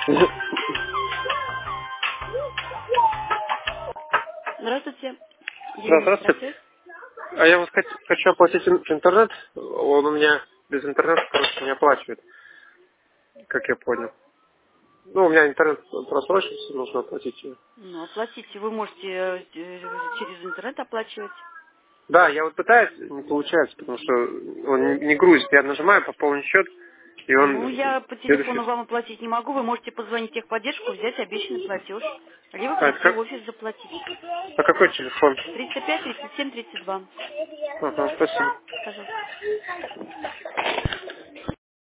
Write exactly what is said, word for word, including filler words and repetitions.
Здравствуйте. Да, Елена здравствуйте. Процесс. А я вот хот- хочу оплатить ин- интернет. Он у меня без интернета, короче, не оплачивает, как я понял. Ну, у меня интернет просрочился, нужно оплатить ее. Ну, оплатите. Вы можете э, э, через интернет оплачивать. Да, я вот пытаюсь, не получается, потому что он не не грузит. Я нажимаю пополнить счет, и Ну, он я по телефону следующий. вам оплатить не могу. Вы можете позвонить в техподдержку, взять обещанный платеж. Либо А, это прийти в как? офис заплатить. А какой телефон? триста пять тридцать семь тридцать два. Ага, спасибо. Пожалуйста.